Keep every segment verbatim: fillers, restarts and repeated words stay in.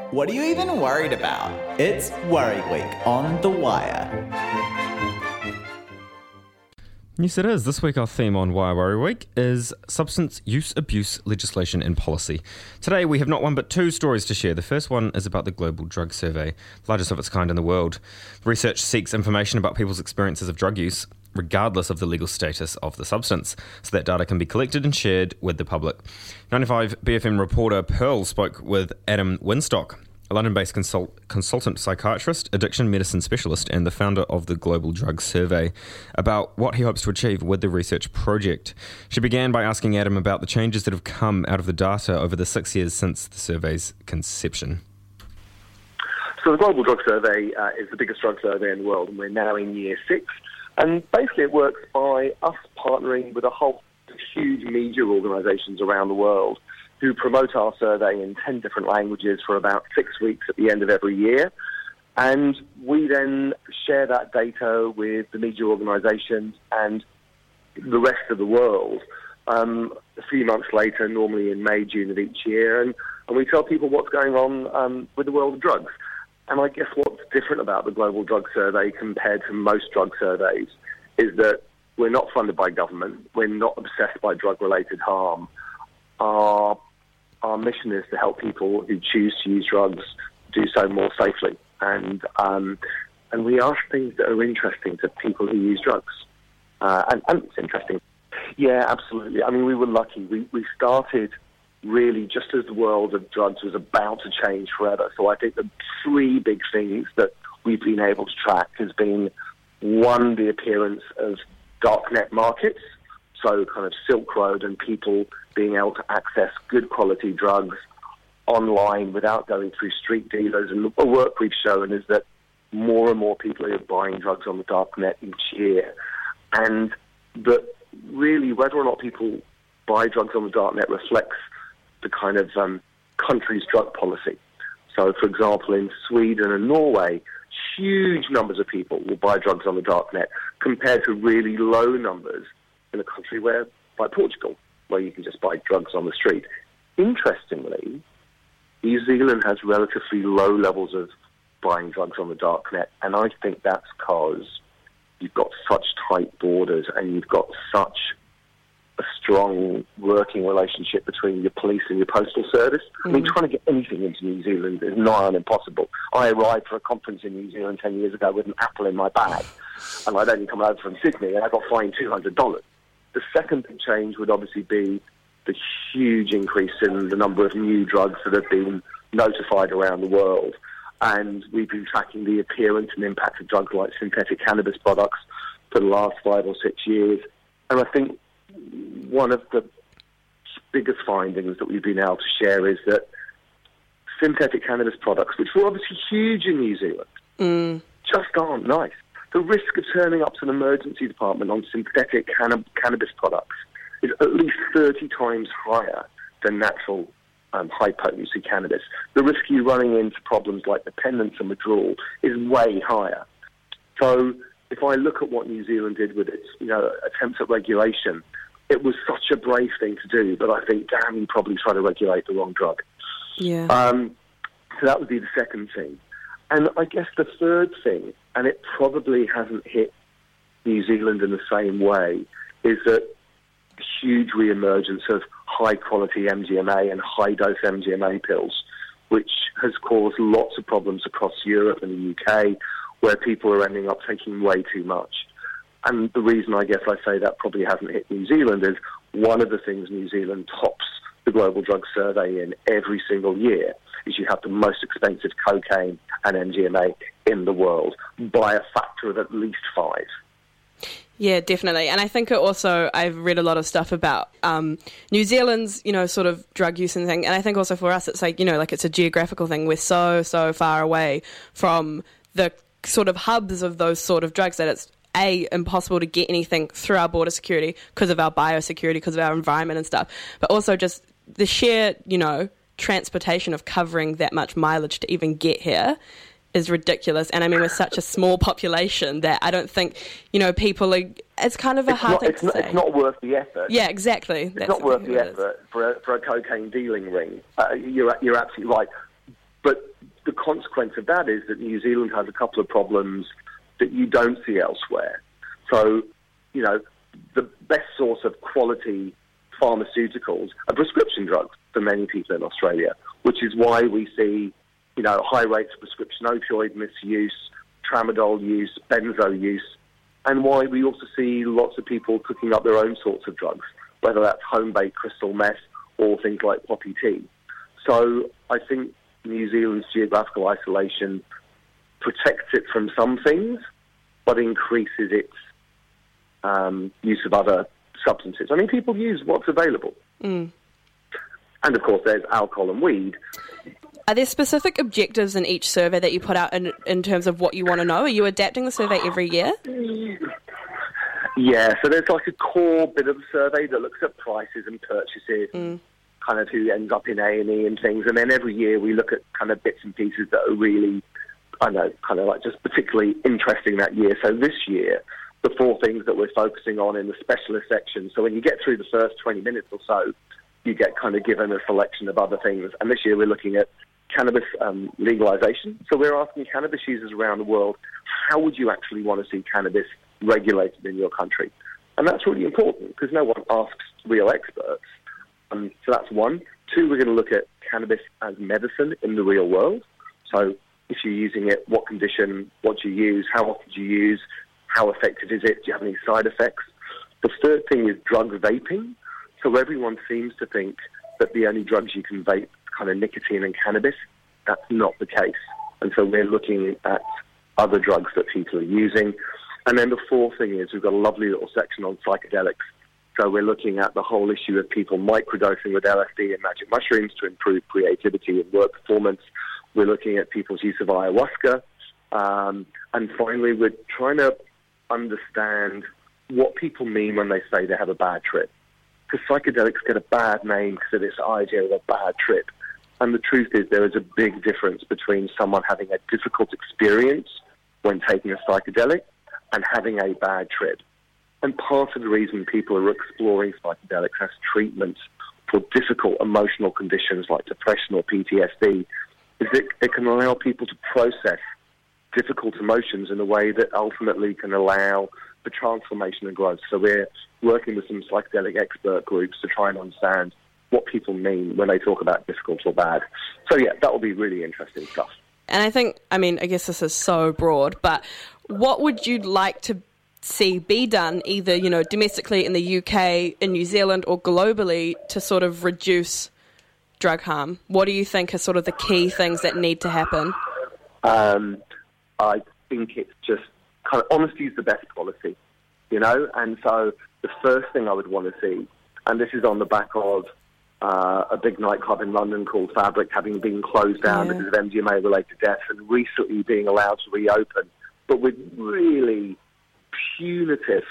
What are you even worried about? It's Worry Week on The Wire. Yes, it is. This week our theme on Wire Worry Week is substance use abuse legislation and policy. Today we have not one but two stories to share. The first one is about the Global Drug Survey, the largest of its kind in the world. Research seeks information about people's experiences of drug use, regardless of the legal status of the substance, so that data can be collected and shared with the public. ninety-five B F M reporter Pearl spoke with Adam Winstock, a London-based consult- consultant psychiatrist, addiction medicine specialist, and the founder of the Global Drug Survey, about what he hopes to achieve with the research project. She began by asking Adam about the changes that have come out of the data over the six years since the survey's conception. So the Global Drug Survey uh, is the biggest drug survey in the world, and we're now in year six. And basically it works by us partnering with a whole huge media organisations around the world who promote our survey in ten different languages for about six weeks at the end of every year. And we then share that data with the media organisations and the rest of the world um, a few months later, normally in May, June of each year. And, and we tell people what's going on um, with the world of drugs. And I guess what's different about the Global Drug Survey compared to most drug surveys is that we're not funded by government. We're not obsessed by drug-related harm. Our, our mission is to help people who choose to use drugs do so more safely. And um, and we ask things that are interesting to people who use drugs. Uh, and, and it's interesting. Yeah, absolutely. I mean, we were lucky. We, we started really just as the world of drugs was about to change forever. So I think the three big things that we've been able to track has been, one, the appearance of darknet markets, so kind of Silk Road and people being able to access good quality drugs online without going through street dealers. And the work we've shown is that more and more people are buying drugs on the darknet each year. And that really whether or not people buy drugs on the darknet reflects the kind of um, country's drug policy. So, for example, in Sweden and Norway, huge numbers of people will buy drugs on the darknet compared to really low numbers in a country where, like Portugal, where you can just buy drugs on the street. Interestingly, New Zealand has relatively low levels of buying drugs on the darknet, and I think that's because you've got such tight borders and you've got such a strong working relationship between your police and your postal service. Mm-hmm. I mean, trying to get anything into New Zealand is nigh on impossible. I arrived for a conference in New Zealand ten years ago with an apple in my bag, and I'd only come over from Sydney, and I got fined two hundred dollars. The second big change would obviously be the huge increase in the number of new drugs that have been notified around the world. And we've been tracking the appearance and impact of drugs like synthetic cannabis products for the last five or six years. And I think one of the biggest findings that we've been able to share is that synthetic cannabis products, which were obviously huge in New Zealand, mm. just aren't nice. The risk of turning up to an emergency department on synthetic canna- cannabis products is at least thirty times higher than natural um, high-potency cannabis. The risk of you running into problems like dependence and withdrawal is way higher. So if I look at what New Zealand did with its, you know, attempts at regulation, it was such a brave thing to do, but I think, damn, you probably try to regulate the wrong drug. Yeah. Um, so that would be the second thing. And I guess the third thing, and it probably hasn't hit New Zealand in the same way, is that the huge re-emergence of high-quality M D M A and high-dose M D M A pills, which has caused lots of problems across Europe and the U K, where people are ending up taking way too much. And the reason I guess I say that probably hasn't hit New Zealand is one of the things New Zealand tops the Global Drug Survey in every single year is you have the most expensive cocaine and M D M A in the world by a factor of at least five. Yeah, definitely. And I think it also, I've read a lot of stuff about um, New Zealand's, you know, sort of drug use and thing. And I think also for us, it's like, you know, like it's a geographical thing. We're so, so far away from the sort of hubs of those sort of drugs that it's A, impossible to get anything through our border security because of our biosecurity, because of our environment and stuff. But also just the sheer, you know, transportation of covering that much mileage to even get here is ridiculous. And I mean, we're such a small population that I don't think, you know, people are, it's kind of a it's hard not, thing it's to not, say. It's not worth the effort. Yeah, exactly. It's That's not worth the effort for a, for a cocaine dealing ring. Uh, you're, you're absolutely right. But the consequence of that is that New Zealand has a couple of problems that you don't see elsewhere. So, you know, the best source of quality pharmaceuticals are prescription drugs for many people in Australia, which is why we see, you know, high rates of prescription opioid misuse, tramadol use, benzo use, and why we also see lots of people cooking up their own sorts of drugs, whether that's home-baked crystal meth or things like poppy tea. So I think New Zealand's geographical isolation protects it from some things, but increases its um, use of other substances. I mean, people use what's available. Mm. And, of course, there's alcohol and weed. Are there specific objectives in each survey that you put out in, in terms of what you want to know? Are you adapting the survey every year? Yeah, so there's like a core bit of the survey that looks at prices and purchases, Mm. kind of who ends up in A and E and things. And then every year we look at kind of bits and pieces that are really, I don't know, kind of like just particularly interesting that year. So this year, the four things that we're focusing on in the specialist section. So when you get through the first twenty minutes or so, you get kind of given a selection of other things. And this year we're looking at cannabis um, legalization. So we're asking cannabis users around the world, how would you actually want to see cannabis regulated in your country? And that's really important because no one asks real experts. Um, so that's one. Two, we're going to look at cannabis as medicine in the real world. So if you're using it, what condition, what do you use, how often do you use, how effective is it, do you have any side effects? The third thing is drug vaping. So everyone seems to think that the only drugs you can vape kind of nicotine and cannabis. That's not the case. And so we're looking at other drugs that people are using. And then the fourth thing is we've got a lovely little section on psychedelics. So we're looking at the whole issue of people microdosing with L S D and magic mushrooms to improve creativity and work performance. We're looking at people's use of ayahuasca. Um, and finally, we're trying to understand what people mean when they say they have a bad trip. Because psychedelics get a bad name because of this idea of a bad trip. And the truth is there is a big difference between someone having a difficult experience when taking a psychedelic and having a bad trip. And part of the reason people are exploring psychedelics as treatment for difficult emotional conditions like depression or P T S D is that it can allow people to process difficult emotions in a way that ultimately can allow for transformation and growth. So we're working with some psychedelic expert groups to try and understand what people mean when they talk about difficult or bad. So yeah, that will be really interesting stuff. And I think, I mean, I guess this is so broad, but what would you like to see be done either, you know, domestically in the U K, in New Zealand or globally to sort of reduce drug harm? What do you think are sort of the key things that need to happen? Um, I think it's just kind of honesty is the best policy, you know, and so the first thing I would want to see, and this is on the back of uh, a big nightclub in London called Fabric having been closed down Yeah. because of M D M A-related deaths and recently being allowed to reopen, but with really punitive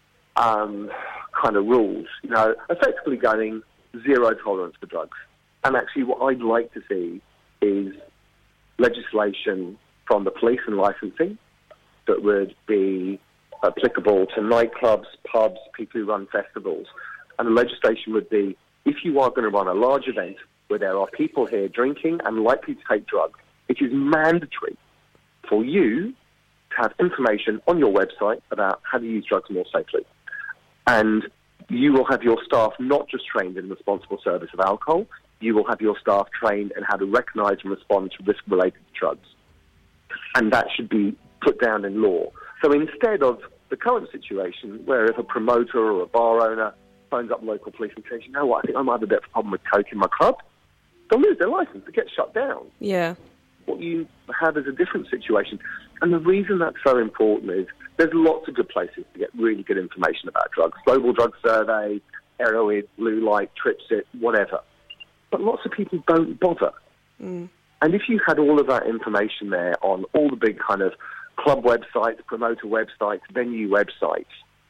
um, kind of rules, you know, effectively going zero tolerance for drugs. And actually what I'd like to see is legislation from the police and licensing that would be applicable to nightclubs, pubs, people who run festivals. And the legislation would be, if you are going to run a large event where there are people here drinking and likely to take drugs, it is mandatory for you to have information on your website about how to use drugs more safely. And you will have your staff not just trained in responsible service of alcohol, you will have your staff trained in how to recognise and respond to risk related to drugs. And that should be put down in law. So instead of the current situation where if a promoter or a bar owner phones up local police and says, you know what, I think I might have a bit of a problem with coke in my club, they'll lose their licence, they get shut down. Yeah. What you have is a different situation. And the reason that's so important is there's lots of good places to get really good information about drugs. Global Drug Survey, Aeroid, Blue Light, Tripsit, whatever. But lots of people don't bother. Mm. And if you had all of that information there on all the big kind of club websites, promoter websites, venue websites,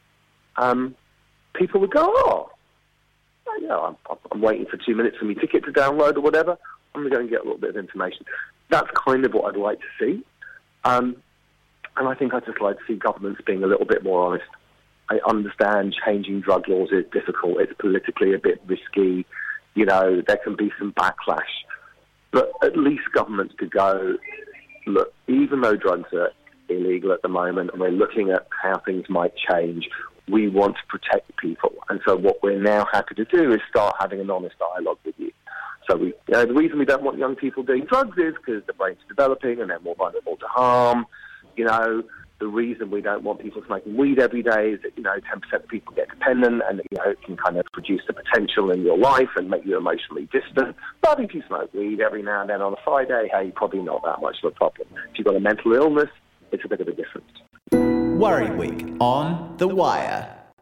um, people would go, oh, you know, I'm, I'm waiting for two minutes for my ticket to download or whatever. I'm going to go and get a little bit of information. That's kind of what I'd like to see. Um, and I think I'd just like to see governments being a little bit more honest. I understand changing drug laws is difficult. It's politically a bit risky. You know, there can be some backlash. But at least governments could go, look, even though drugs are illegal at the moment and we're looking at how things might change, we want to protect people. And so what we're now happy to do is start having an honest dialogue with you. So we, you know, the reason we don't want young people doing drugs is because the brains are developing and they're more vulnerable to harm. You know, the reason we don't want people smoking weed every day is that, you know, ten percent of people get dependent and, you know, it can kind of reduce the potential in your life and make you emotionally distant. But if you smoke weed every now and then on a Friday, hey, probably not that much of a problem. If you've got a mental illness, it's a bit of a difference. Worry Week on The Wire.